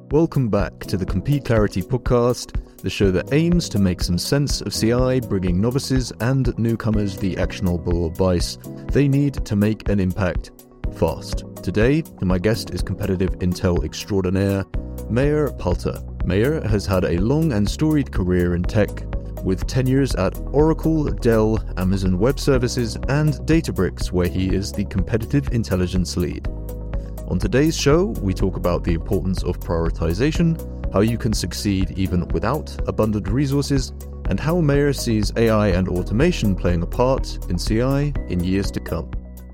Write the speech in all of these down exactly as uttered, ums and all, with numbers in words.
Welcome back to the Compete Clarity podcast, the show that aims to make some sense of C I, bringing novices and newcomers the actionable advice they need to make an impact fast. Today, my guest is competitive intel extraordinaire, Meir Palter. Meir has had a long and storied career in tech, with tenures at Oracle, Dell, Amazon Web Services, and Databricks, where he is the competitive intelligence lead. On today's show, we talk about the importance of prioritization, how you can succeed even without abundant resources, and how Meir sees A I and automation playing a part in C I in years to come.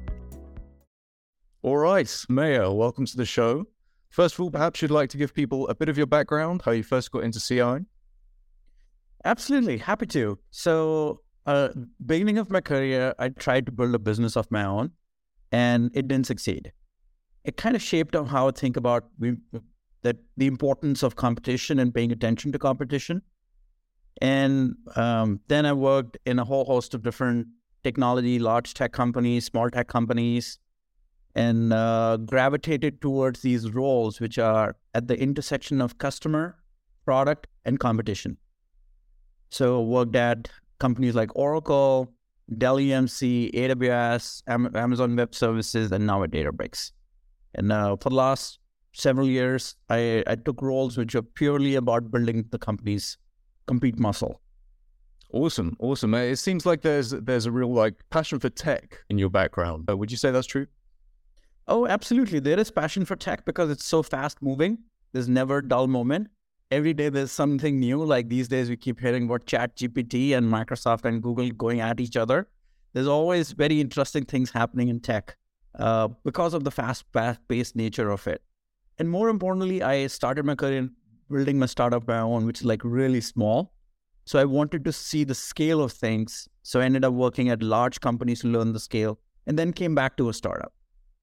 All right, Meir, welcome to the show. First of all, perhaps you'd like to give people a bit of your background, how you first got into C I? Absolutely, happy to. So, uh, beginning of my career, I tried to build a business of my own, and it didn't succeed. It kind of shaped on how I think about we, that the importance of competition and paying attention to competition. And um, then I worked in a whole host of different technology, large tech companies, small tech companies, and uh, gravitated towards these roles which are at the intersection of customer, product, and competition. So worked at companies like Oracle, Dell E M C, A W S, Am- Amazon Web Services, and now at Databricks. And uh, for the last several years, I, I took roles which are purely about building the company's compete muscle. Awesome, awesome. It seems like there's there's a real like passion for tech in your background. Uh, would you say that's true? Oh, absolutely. There is passion for tech because it's so fast moving. There's never a dull moment. Every day there's something new. Like these days we keep hearing about ChatGPT and Microsoft and Google going at each other. There's always very interesting things happening in tech. Uh, because of the fast, fast-paced nature of it. And more importantly, I started my career in building my startup by my own, which is like really small. So I wanted to see the scale of things. So I ended up working at large companies to learn the scale and then came back to a startup.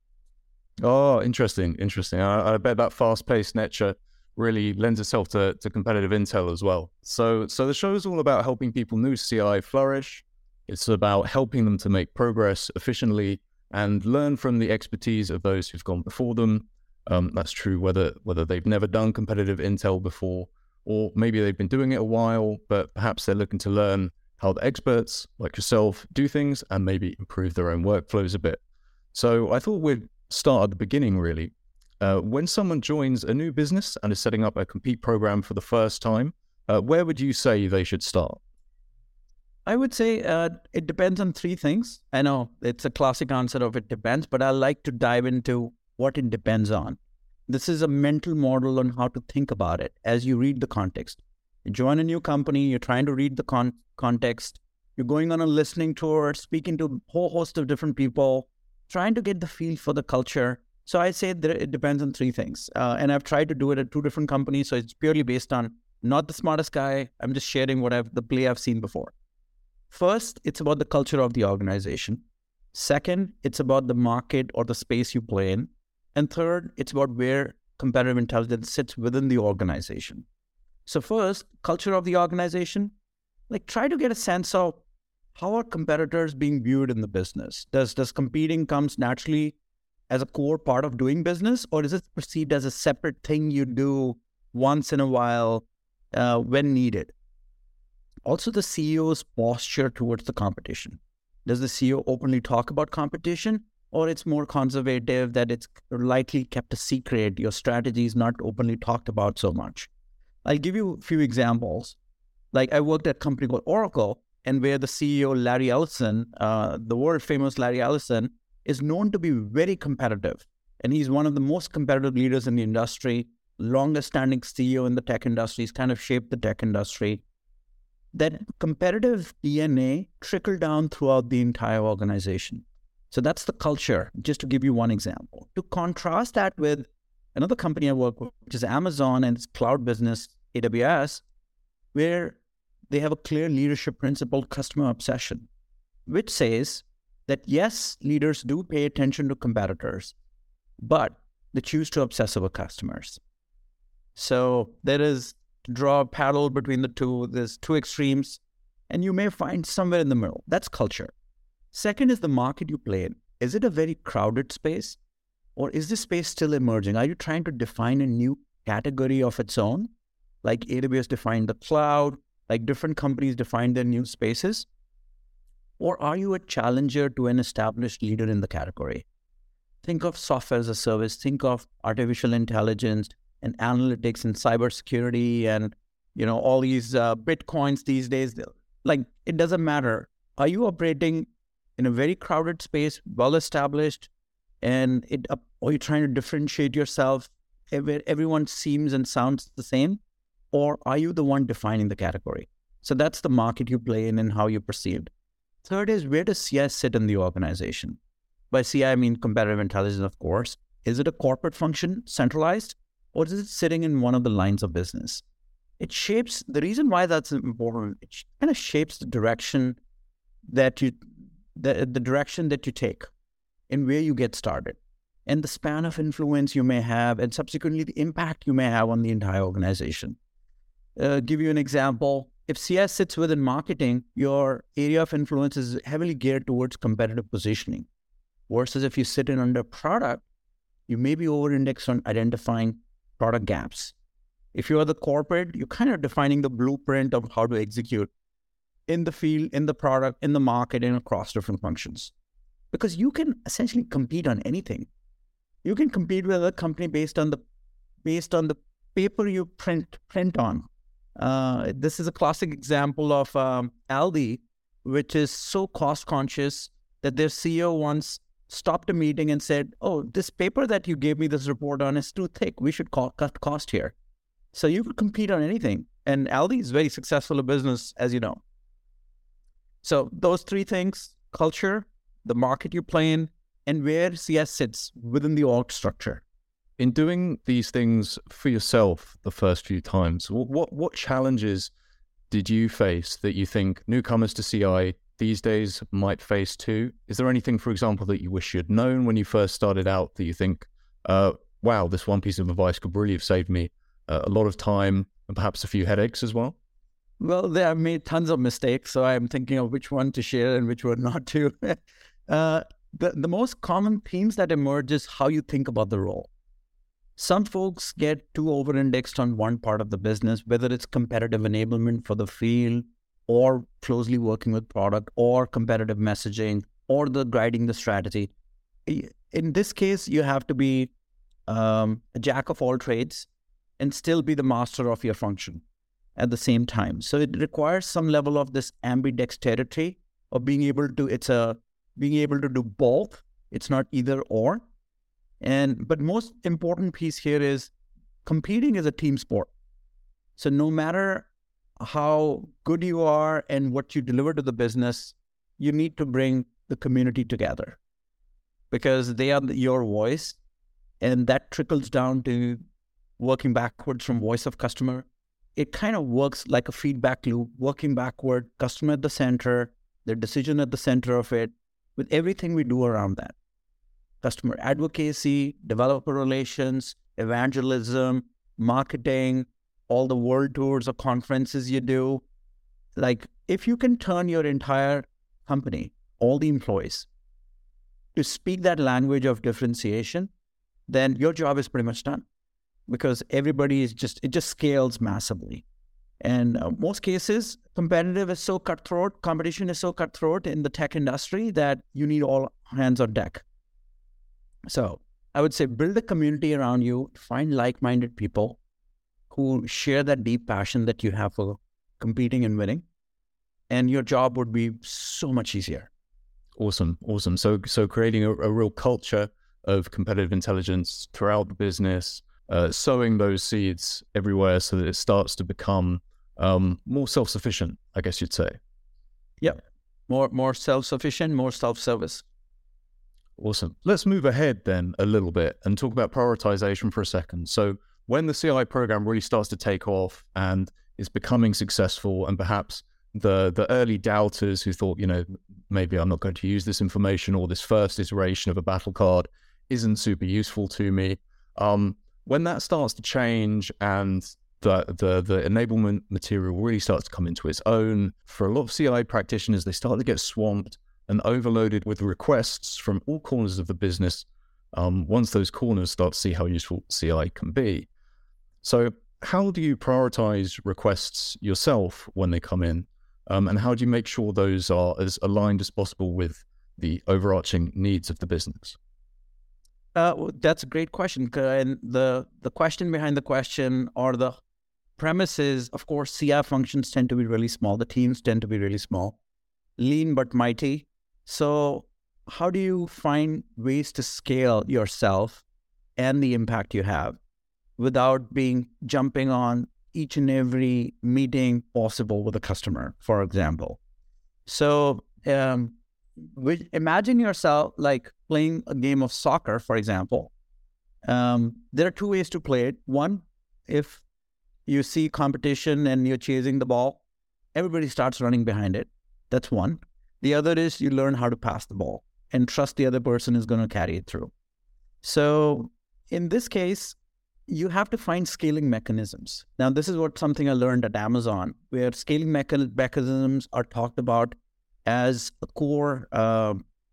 Oh, interesting, interesting. I, I bet that fast-paced nature really lends itself to, to competitive intel as well. So, so the show is all about helping people new to C I flourish. It's about helping them to make progress efficiently and learn from the expertise of those who've gone before them. Um, that's true whether whether they've never done competitive intel before, or maybe they've been doing it a while, but perhaps they're looking to learn how the experts like yourself do things and maybe improve their own workflows a bit. So I thought we'd start at the beginning, really. Uh, when someone joins a new business and is setting up a compete program for the first time, uh, where would you say they should start? I would say uh, it depends on three things. I know it's a classic answer of it depends, but I like to dive into what it depends on. This is a mental model on how to think about it as you read the context. You join a new company, you're trying to read the con- context, you're going on a listening tour, speaking to a whole host of different people, trying to get the feel for the culture. So I say that it depends on three things. Uh, and I've tried to do it at two different companies, so it's purely based on not the smartest guy. I'm just sharing what I've the play I've seen before. First, it's about the culture of the organization. Second, it's about the market or the space you play in. And third, it's about where competitive intelligence sits within the organization. So first, culture of the organization, like try to get a sense of how are competitors being viewed in the business? Does, does competing comes naturally as a core part of doing business, or is it perceived as a separate thing you do once in a while uh, when needed? Also, the C E O's posture towards the competition. Does the C E O openly talk about competition, or it's more conservative that it's lightly kept a secret? Your strategy is not openly talked about so much. I'll give you a few examples. Like I worked at a company called Oracle, and where the C E O, Larry Ellison, uh, the world famous Larry Ellison, is known to be very competitive. And he's one of the most competitive leaders in the industry, longest standing C E O in the tech industry. He's kind of shaped the tech industry. That competitive D N A trickled down throughout the entire organization. So that's the culture, just to give you one example. To contrast that with another company I work with, which is Amazon and its cloud business, A W S, where they have a clear leadership principle, customer obsession, which says that yes, leaders do pay attention to competitors, but they choose to obsess over customers. So there is draw a parallel between the two. There's two extremes, and you may find somewhere in the middle. That's culture. Second is the market you play in. Is it a very crowded space, or is this space still emerging? Are you trying to define a new category of its own, like A W S defined the cloud, like different companies define their new spaces? Or are you a challenger to an established leader in the category? Think of software as a service, think of artificial intelligence and analytics and cybersecurity and, you know, all these uh, Bitcoins these days. Like, it doesn't matter. Are you operating in a very crowded space, well-established, and it, uh, are you trying to differentiate yourself where everyone seems and sounds the same? Or are you the one defining the category? So that's the market you play in and how you're perceived. Third is, where does C I sit in the organization? By C I, I mean competitive intelligence, of course. Is it a corporate function, centralized, or is it sitting in one of the lines of business? It shapes, the reason why that's important, it kind of shapes the direction that you, the, the direction that you take and where you get started, and the span of influence you may have, and subsequently the impact you may have on the entire organization. Uh, give you an example. If C I sits within marketing, your area of influence is heavily geared towards competitive positioning. Versus if you sit in under product, you may be over-indexed on identifying product gaps. If you are the corporate, you're kind of defining the blueprint of how to execute in the field, in the product, in the market, and across different functions. Because you can essentially compete on anything. You can compete with a company based on the based on the paper you print print on. Uh, this is a classic example of um, Aldi, which is so cost conscious that their C E O once stopped a meeting and said, "Oh, this paper that you gave me this report on is too thick. We should co- cut cost here." So you could compete on anything, and Aldi is very successful a business, as you know. So those three things: culture, the market you play in, and where C S sits within the org structure. In doing these things for yourself the first few times, what what challenges did you face that you think newcomers to C I these days might face too? Is there anything, for example, that you wish you'd known when you first started out that you think, uh, wow, this one piece of advice could really have saved me uh, a lot of time and perhaps a few headaches as well? Well, they have made tons of mistakes, so I'm thinking of which one to share and which one not to. uh, the, the most common themes that emerge is how you think about the role. Some folks get too over-indexed on one part of the business, whether it's competitive enablement for the field, or closely working with product, or competitive messaging, or the guiding the strategy. In this case, you have to be um, a jack of all trades and still be the master of your function at the same time. So it requires some level of this ambidexterity of being able to, it's a, being able to do both. It's not either or. And, but most important piece here is competing is a team sport. So no matter how good you are and what you deliver to the business, you need to bring the community together because they are your voice, and that trickles down to working backwards from voice of customer. It kind of works like a feedback loop, working backward, customer at the center, their decision at the center of it, with everything we do around that. Customer advocacy, developer relations, evangelism, marketing, all the world tours or conferences you do. Like, if you can turn your entire company, all the employees, to speak that language of differentiation, then your job is pretty much done, because everybody is just, it just scales massively. And uh, most cases, competitive is so cutthroat, competition is so cutthroat in the tech industry that you need all hands on deck. So I would say build a community around you, find like-minded people who share that deep passion that you have for competing and winning, and your job would be so much easier. Awesome, awesome. So, so creating a, a real culture of competitive intelligence throughout the business, uh, sowing those seeds everywhere so that it starts to become um, more self-sufficient, I guess you'd say. Yep, more more self-sufficient, more self-service. Awesome. Let's move ahead then a little bit and talk about prioritization for a second. So when the C I program really starts to take off and is becoming successful, and perhaps the the early doubters who thought, you know, maybe I'm not going to use this information, or this first iteration of a battle card isn't super useful to me. Um, when that starts to change and the, the the enablement material really starts to come into its own, for a lot of C I practitioners, they start to get swamped and overloaded with requests from all corners of the business. Um, once those corners start to see how useful C I can be, So how do you prioritize requests yourself when they come in? Um, and how do you make sure those are as aligned as possible with the overarching needs of the business? Uh, well, that's a great question. And the, the question behind the question, or the premise is, of course, C I functions tend to be really small. The teams tend to be really small, lean but mighty. So how do you find ways to scale yourself and the impact you have without being jumping on each and every meeting possible with a customer, for example? So um, imagine yourself like playing a game of soccer, for example. Um, there are two ways to play it. One, if you see competition and you're chasing the ball, everybody starts running behind it. That's one. The other is you learn how to pass the ball and trust the other person is going to carry it through. So in this case, you have to find scaling mechanisms. Now, this is what something I learned at Amazon, where scaling mecha- mechanisms are talked about as a core, uh,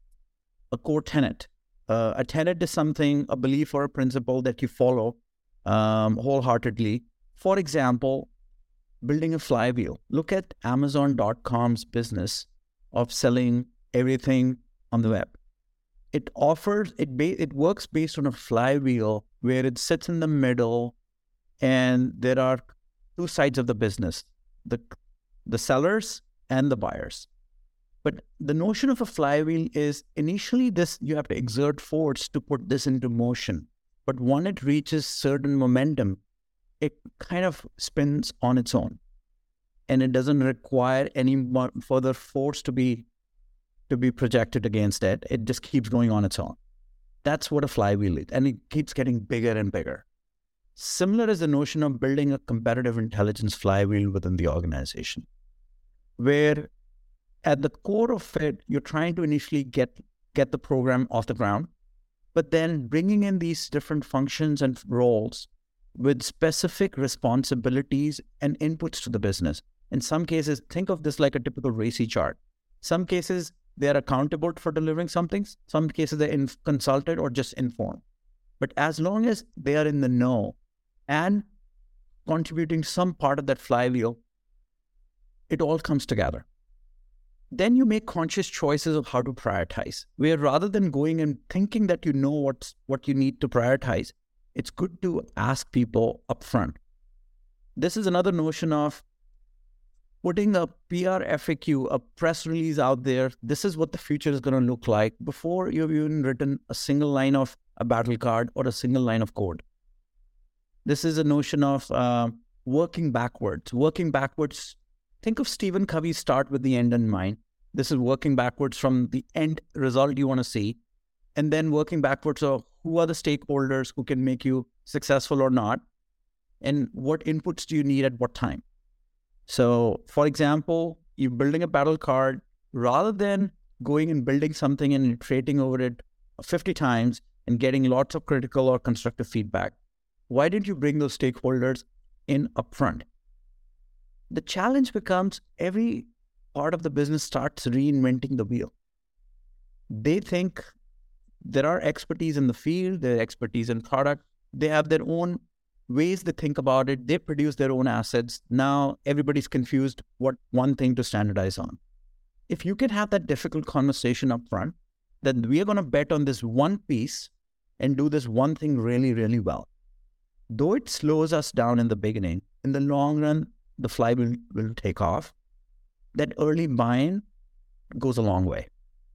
a core tenet. Uh, a tenet is something, a belief or a principle that you follow um, wholeheartedly. For example, building a flywheel. Look at Amazon dot com's business of selling everything on the web. It offers, it ba- it works based on a flywheel where it sits in the middle, and there are two sides of the business, the the sellers and the buyers. But the notion of a flywheel is initially this, you have to exert force to put this into motion. But when it reaches certain momentum, it kind of spins on its own. And it doesn't require any more further force to be to be projected against it. It just keeps going on its own. That's what a flywheel is. And it keeps getting bigger and bigger. Similar is the notion of building a competitive intelligence flywheel within the organization, where at the core of it, you're trying to initially get, get the program off the ground, but then bringing in these different functions and roles with specific responsibilities and inputs to the business. In some cases, think of this like a typical RACI chart. Some cases, they are accountable for delivering something. Some cases, they're in, consulted or just informed. But as long as they are in the know and contributing some part of that flywheel, it all comes together. Then you make conscious choices of how to prioritize, where rather than going and thinking that you know what's, what you need to prioritize, it's good to ask people upfront. This is another notion of putting a P R F A Q, a press release out there. This is what the future is going to look like before you've even written a single line of a battle card or a single line of code. This is a notion of uh, working backwards. Working backwards, think of Stephen Covey's Start with the End in mind. This is working backwards from the end result you want to see, and then working backwards of who are the stakeholders who can make you successful or not, and what inputs do you need at what time. So, for example, you're building a battle card, rather than going and building something and iterating over it fifty times and getting lots of critical or constructive feedback. Why didn't you bring those stakeholders in upfront? The challenge becomes every part of the business starts reinventing the wheel. They think there are expertise in the field, there are expertise in product, they have their own ways they think about it, they produce their own assets. Now everybody's confused what one thing to standardize on. If you can have that difficult conversation up front, then we are going to bet on this one piece and do this one thing really, really well. Though it slows us down in the beginning, in the long run, the flywheel will take off. That early buy-in goes a long way.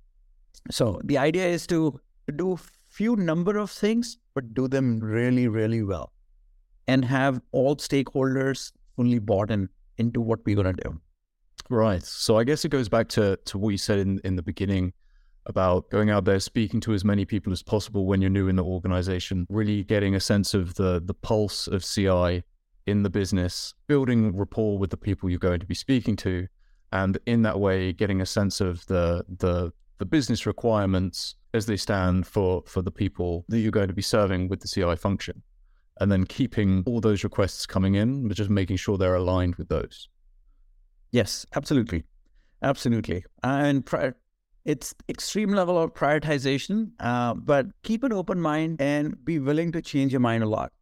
So the idea is to do few number of things, but do them really, really well, and have all stakeholders fully bought in into what we're going to do. Right. So I guess it goes back to, to what you said in, in the beginning about going out there, speaking to as many people as possible when you're new in the organization, really getting a sense of the, the pulse of C I in the business, building rapport with the people you're going to be speaking to, and in that way, getting a sense of the the, the business requirements as they stand for, for the people that you're going to be serving with the C I function. And then keeping all those requests coming in, but just making sure they're aligned with those. Yes, absolutely. Absolutely. And pri- it's extreme level of prioritization, uh, but keep an open mind and be willing to change your mind a lot.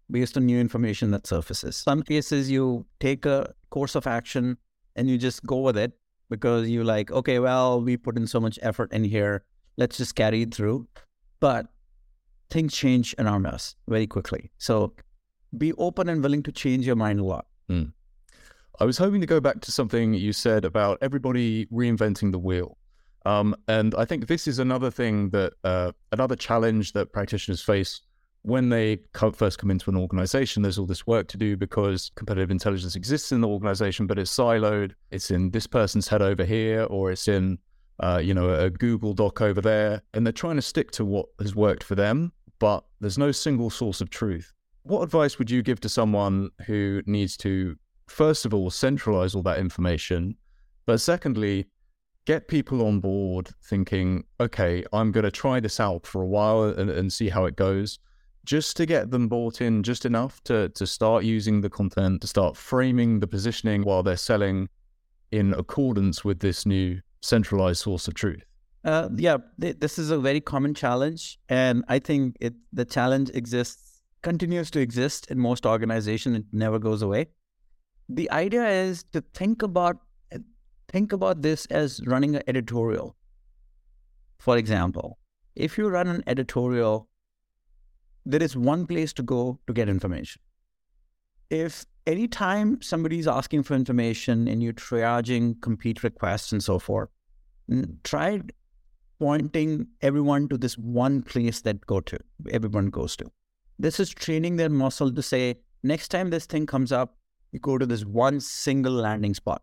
based on new information that surfaces. Some cases you take a course of action and you just go with it because you like, okay, well, we put in so much effort in here, let's just carry it through. But things change around us very quickly. So be open and willing to change your mind a lot. Mm. I was hoping to go back to something you said about everybody reinventing the wheel. Um, and I think this is another thing that, uh, another challenge that practitioners face when they come, first come into an organization. There's all this work to do because competitive intelligence exists in the organization, but it's siloed. It's in this person's head over here, or it's in, uh, you know, a Google Doc over there. And they're trying to stick to what has worked for them, but there's no single source of truth. What advice would you give to someone who needs to, first of all, centralize all that information, but secondly, get people on board thinking, okay, I'm going to try this out for a while and, and see how it goes, just to get them bought in just enough to, to start using the content, to start framing the positioning while they're selling in accordance with this new centralized source of truth? Uh, yeah, th- this is a very common challenge. And I think it the challenge exists, continues to exist in most organizations. It never goes away. The idea is to think about think about this as running an editorial. For example, if you run an editorial, there is one place to go to get information. If anytime somebody's asking for information and you're triaging compete requests and so forth, try pointing everyone to this one place that go to, everyone goes to. This is training their muscle to say, next time this thing comes up, you go to this one single landing spot.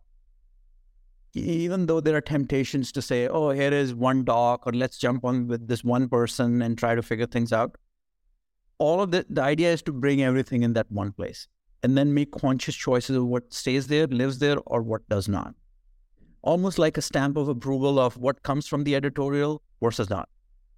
Even though there are temptations to say, oh, here is one doc, or let's jump on with this one person and try to figure things out. All of the, the idea is to bring everything in that one place and then make conscious choices of what stays there, lives there, or what does not. Almost like a stamp of approval of what comes from the editorial versus not.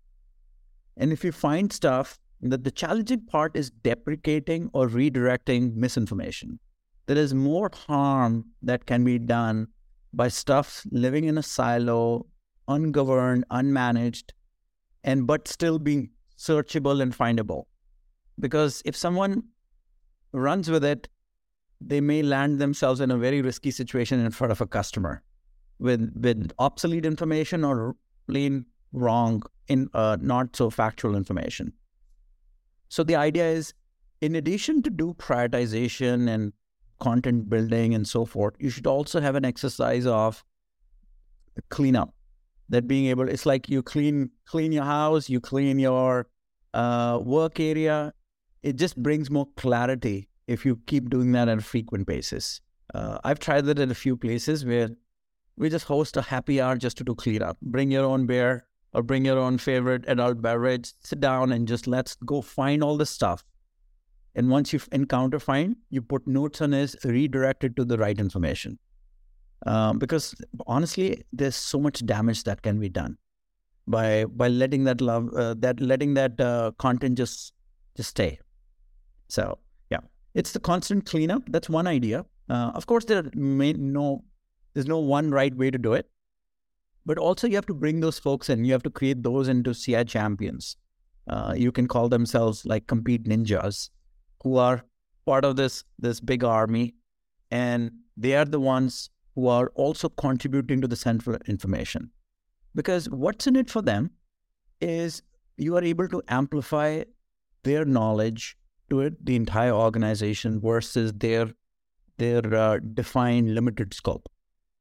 And if you find stuff, that the challenging part is deprecating or redirecting misinformation. There is more harm that can be done by stuff living in a silo, ungoverned, unmanaged, and but still being searchable and findable. Because if someone runs with it, they may land themselves in a very risky situation in front of a customer with, with obsolete information or plain wrong, in uh, not so factual information. So the idea is, in addition to do prioritization and content building and so forth, you should also have an exercise of cleanup. That being able, it's like you clean clean your house, you clean your uh, work area. It just brings more clarity if you keep doing that on a frequent basis. Uh, I've tried that in a few places where we just host a happy hour just to do cleanup. Bring your own beer or bring your own favorite adult beverage, sit down and just let's go find all the stuff. And once you encounter find, you put notes on it, redirect it to the right information. Um, because honestly, there's so much damage that can be done by by letting that love uh, that letting that uh, content just just stay. So yeah, it's the constant cleanup. That's one idea. Uh, of course, there may no there's no one right way to do it, but also you have to bring those folks in. You have to create those into C I champions. Uh, you can call themselves like compete ninjas, who are part of this this big army, and they are the ones who are also contributing to the central information. Because what's in it for them is you are able to amplify their knowledge to it, the entire organization, versus their their uh, defined limited scope.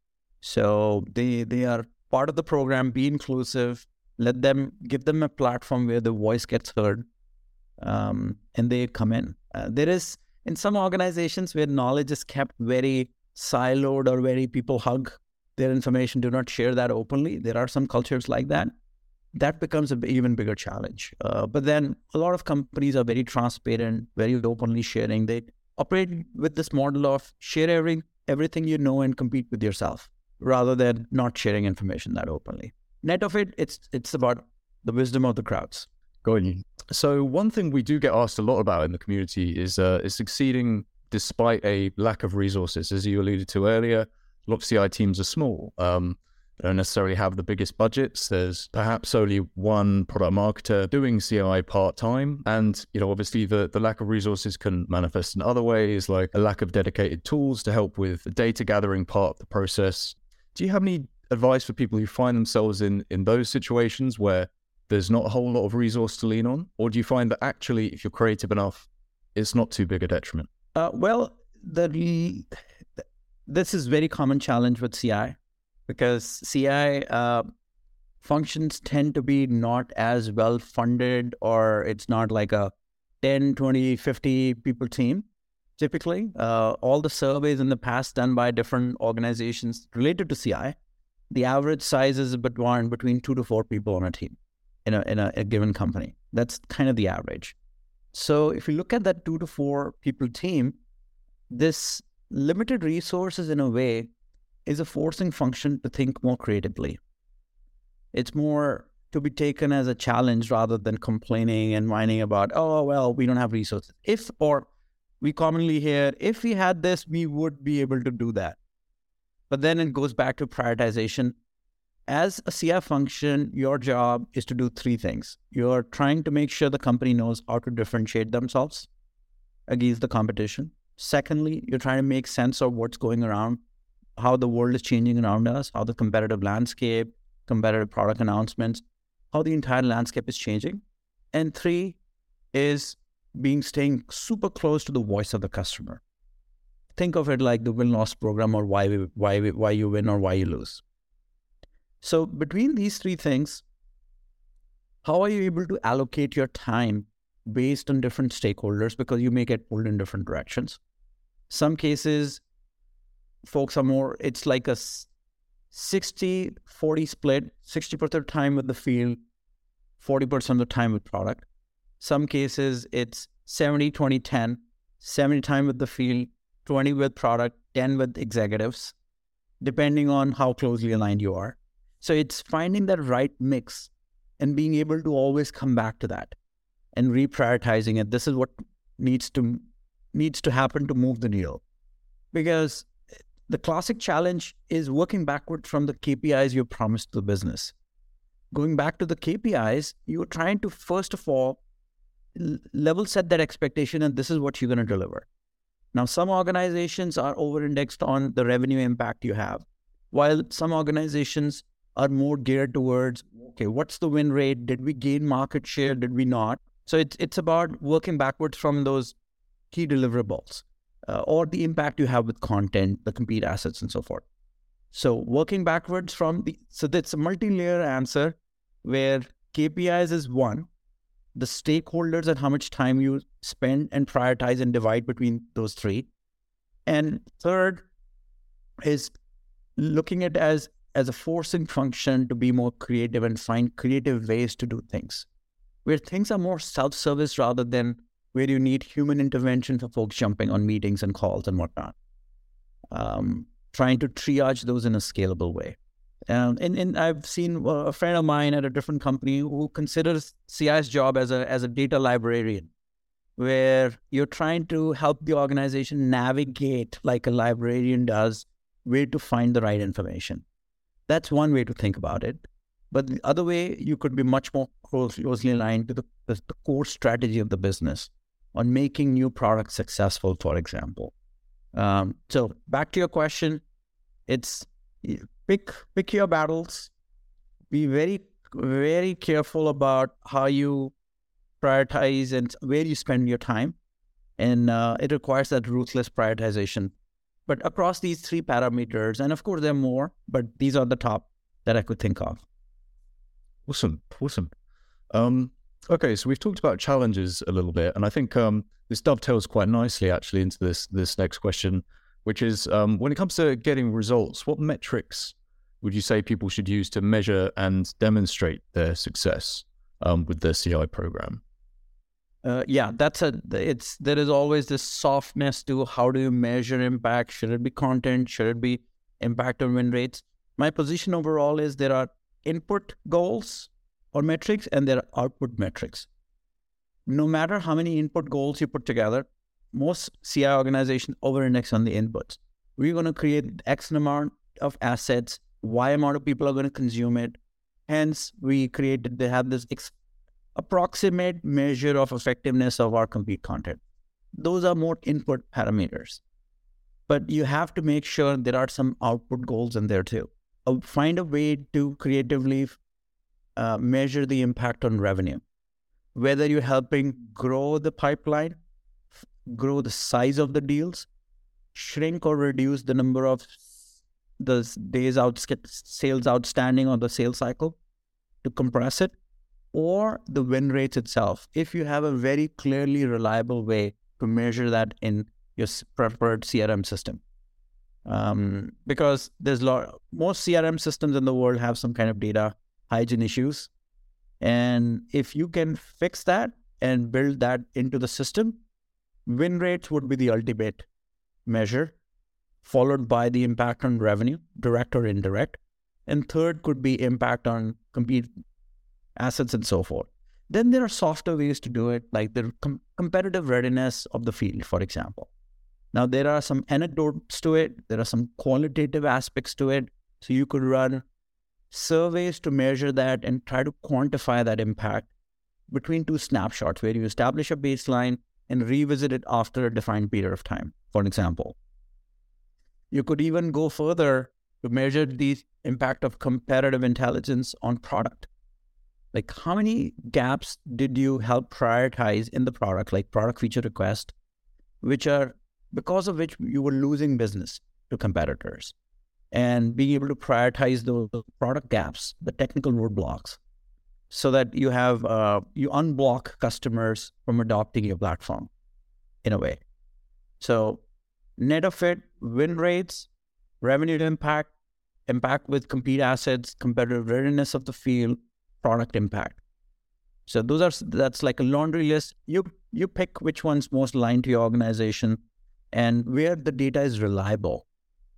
So they they are part of the program. Be inclusive. Let them give them a platform where the voice gets heard, um, and they come in. Uh, there is in some organizations where knowledge is kept very siloed or very people hug their information, do not share that openly. There are some cultures like that. That becomes an even bigger challenge. Uh, but then a lot of companies are very transparent, very openly sharing. They operate with this model of share every, everything you know and compete with yourself, rather than not sharing information that openly. Net of it, it's it's about the wisdom of the crowds. Got you. So one thing we do get asked a lot about in the community is uh, is succeeding despite a lack of resources. As you alluded to earlier, a lot of C I teams are small. Um, don't necessarily have the biggest budgets. There's perhaps only one product marketer doing C I part-time. And, you know, obviously the, the lack of resources can manifest in other ways, like a lack of dedicated tools to help with the data gathering part of the process. Do you have any advice for people who find themselves in, in those situations where there's not a whole lot of resource to lean on? Or do you find that actually, if you're creative enough, it's not too big a detriment? Uh, well, the, this is very common challenge with C I. Because C I uh, functions tend to be not as well funded, or it's not like a ten, twenty, fifty people team. Typically, uh, all the surveys in the past done by different organizations related to C I, the average size is between, between two to four people on a team in a, in a, a given company. That's kind of the average. So if you look at that two to four people team, this limited resources in a way is a forcing function to think more creatively. It's more to be taken as a challenge rather than complaining and whining about, oh, well, we don't have resources. If, or we commonly hear, if we had this, we would be able to do that. But then it goes back to prioritization. As a C I function, your job is to do three things. You're trying to make sure the company knows how to differentiate themselves against the competition. Secondly, you're trying to make sense of what's going around, how the world is changing around us, how the competitive landscape, competitive product announcements, how the entire landscape is changing. And three is being staying super close to the voice of the customer. Think of it like the win-loss program, or why we, why we, why you win or why you lose. So between these three things, how are you able to allocate your time based on different stakeholders, because you may get pulled in different directions. Some cases, folks are more, it's like a sixty forty split, sixty percent of the time with the field, forty percent of the time with product. Some cases, it's seventy twenty ten, seventy time with the field, twenty with product, ten with executives, depending on how closely aligned you are. So it's finding that right mix and being able to always come back to that and reprioritizing it. This is what needs to needs to happen to move the needle. Because the classic challenge is working backward from the K P Is you promised to the business. Going back to the K P Is, you're trying to, first of all, level set that expectation, and this is what you're going to deliver. Now, some organizations are over-indexed on the revenue impact you have, while some organizations are more geared towards, okay, what's the win rate? Did we gain market share? Did we not? So it's it's about working backwards from those key deliverables, uh, or the impact you have with content, the compete assets, and so forth. So working backwards from the, so that's a multi-layer answer where K P Is is one, the stakeholders and how much time you spend and prioritize and divide between those three. And third is looking at it as, as a forcing function to be more creative and find creative ways to do things, where things are more self-service rather than where you need human intervention for folks jumping on meetings and calls and whatnot. Um, trying to triage those in a scalable way. Um, and, and I've seen a friend of mine at a different company who considers C I's job as a as a data librarian, where you're trying to help the organization navigate like a librarian does, where to find the right information. That's one way to think about it. But the other way, you could be much more closely aligned to the, the, the core strategy of the business on making new products successful, for example. Um, so back to your question, it's pick pick your battles. Be very, very careful about how you prioritize and where you spend your time. And uh, it requires that ruthless prioritization. But across these three parameters, and of course there are more, but these are the top that I could think of. Awesome, awesome. Um, okay, so we've talked about challenges a little bit, and I think um, this dovetails quite nicely actually into this this next question, which is um, when it comes to getting results, what metrics would you say people should use to measure and demonstrate their success um, with their C I program? Uh, yeah, that's a, it's, there is always this softness to how do you measure impact? Should it be content? Should it be impact on win rates? My position overall is there are input goals or metrics and there are output metrics. No matter how many input goals you put together, most C I organizations over-index on the inputs. We're going to create X amount of assets Y amount of people are going to consume it. Hence, we created, they have this ex- approximate measure of effectiveness of our compete content. Those are more input parameters. But you have to make sure there are some output goals in there too. Uh, find a way to creatively uh, measure the impact on revenue. Whether you're helping grow the pipeline, f- grow the size of the deals, shrink or reduce the number of the days out sales outstanding on the sales cycle to compress it, or the win rates itself. If you have a very clearly reliable way to measure that in your preferred C R M system. Um, because there's a lot, most C R M systems in the world have some kind of data hygiene issues. And if you can fix that and build that into the system, win rates would be the ultimate measure, followed by the impact on revenue, direct or indirect. And third could be impact on compete assets and so forth. Then there are softer ways to do it, like the com- competitive readiness of the field, for example. Now, there are some anecdotes to it. There are some qualitative aspects to it. So you could run surveys to measure that and try to quantify that impact between two snapshots where you establish a baseline and revisit it after a defined period of time, for example. You could even go further to measure the impact of competitive intelligence on product. Like, how many gaps did you help prioritize in the product, like product feature request, which are because of which you were losing business to competitors, and being able to prioritize those product gaps, the technical roadblocks, so that you have, uh, you unblock customers from adopting your platform in a way. So net of it, win rates, revenue impact, impact with compete assets, competitive readiness of the field, product impact. So those are, that's like a laundry list. You you pick which one's most aligned to your organization and where the data is reliable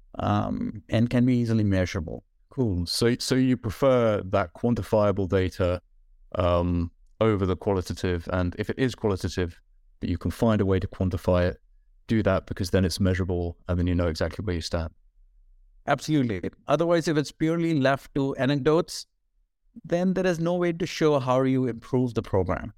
um, and can be easily measurable. Cool. So so you prefer that quantifiable data um, over the qualitative, and if it is qualitative, but you can find a way to quantify it, do that, because then it's measurable and then you know exactly where you stand. Absolutely. Otherwise, if it's purely left to anecdotes, then there is no way to show how you improve the program.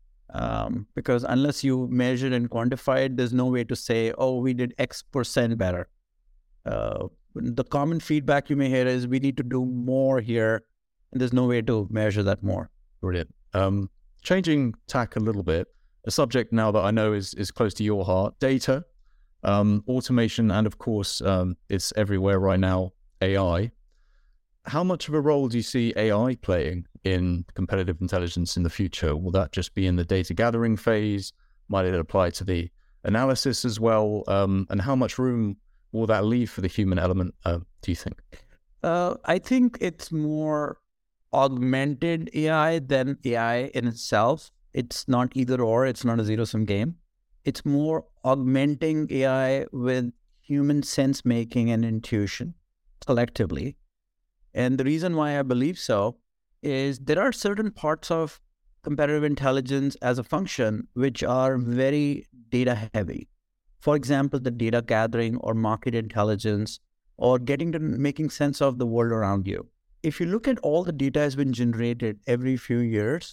Um, because unless you measure and quantify it, there's no way to say, oh, we did X percent better. Uh, the common feedback you may hear is we need to do more here, and there's no way to measure that more. Brilliant. Um, changing tack a little bit, a subject now that I know is, is close to your heart, data, um, automation, and of course, um, it's everywhere right now, A I. How much of a role do you see A I playing in competitive intelligence in the future? Will that just be in the data gathering phase? Might it apply to the analysis as well? Um, and how much room will that leave for the human element, uh, do you think? Uh, I think it's more augmented A I than A I in itself. It's not either or, it's not a zero-sum game. It's more augmenting A I with human sense making and intuition collectively. And the reason why I believe so is there are certain parts of competitive intelligence as a function which are very data heavy. For example, the data gathering or market intelligence or getting to making sense of the world around you. If you look at all the data has been generated every few years,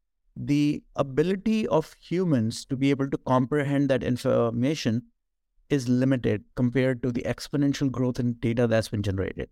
the ability of humans to be able to comprehend that information is limited compared to the exponential growth in data that's been generated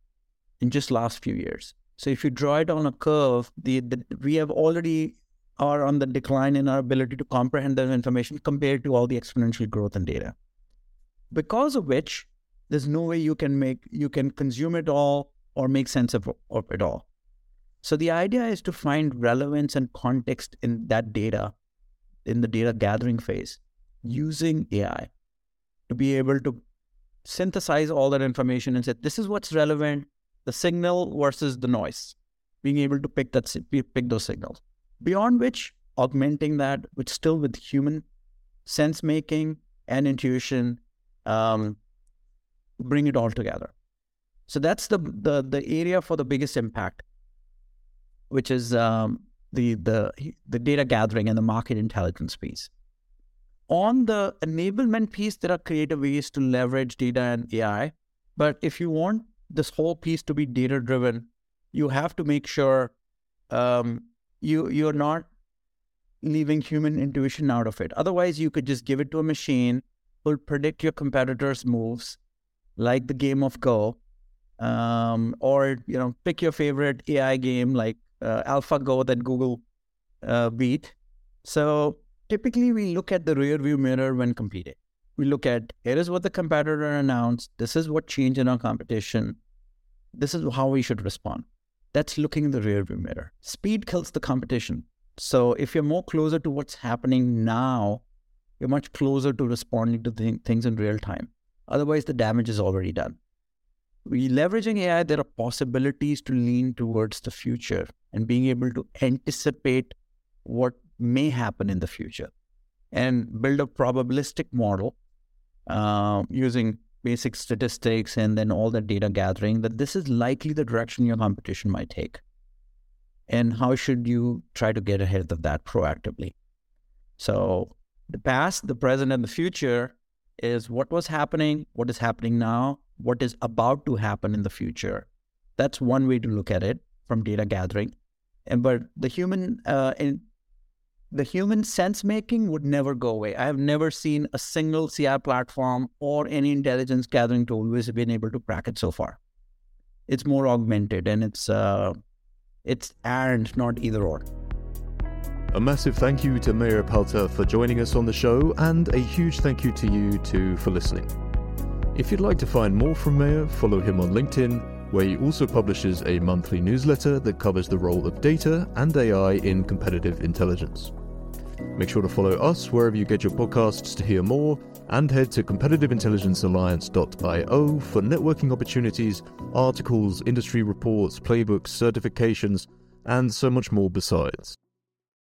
in just last few years. So if you draw it on a curve, the, the we have already are on the decline in our ability to comprehend that information compared to all the exponential growth in data. Because of which, there's no way you can make you can consume it all or make sense of, of it all. So the idea is to find relevance and context in that data, in the data gathering phase, using A I to be able to synthesize all that information and say, this is what's relevant, the signal versus the noise, being able to pick that pick those signals. Beyond which, augmenting that with still with human sense making and intuition, um, bring it all together. So that's the the the area for the biggest impact, which is um, the the the data gathering and the market intelligence piece. On the enablement piece, there are creative ways to leverage data and A I. But if you want this whole piece to be data driven, you have to make sure um, you you're not leaving human intuition out of it. Otherwise, you could just give it to a machine, will predict your competitors' moves, like the game of Go, um, or you know, pick your favorite A I game like uh, AlphaGo that Google uh, beat. So typically, we look at the rear view mirror when competing. We look at, here is what the competitor announced. This is what changed in our competition. This is how we should respond. That's looking in the rear view mirror. Speed kills the competition. So if you're more closer to what's happening now, you're much closer to responding to th- things in real time. Otherwise, the damage is already done. We leveraging A I, there are possibilities to lean towards the future and being able to anticipate what may happen in the future and build a probabilistic model uh, using basic statistics and then all the data gathering that this is likely the direction your competition might take. And how should you try to get ahead of that proactively? So the past, the present, and the future is what was happening, what is happening now, what is about to happen in the future. That's one way to look at it from data gathering. And but the human uh, in the human sense making would never go away. I have never seen a single C I platform or any intelligence gathering tool which has been able to crack it so far. It's more augmented and it's uh, it's and not either or. A massive thank you to Mayur Palta for joining us on the show, and a huge thank you to you too for listening. If you'd like to find more from Mayur, follow him on LinkedIn, where he also publishes a monthly newsletter that covers the role of data and A I in competitive intelligence. Make sure to follow us wherever you get your podcasts to hear more, and head to competitive intelligence alliance dot io for networking opportunities, articles, industry reports, playbooks, certifications, and so much more besides.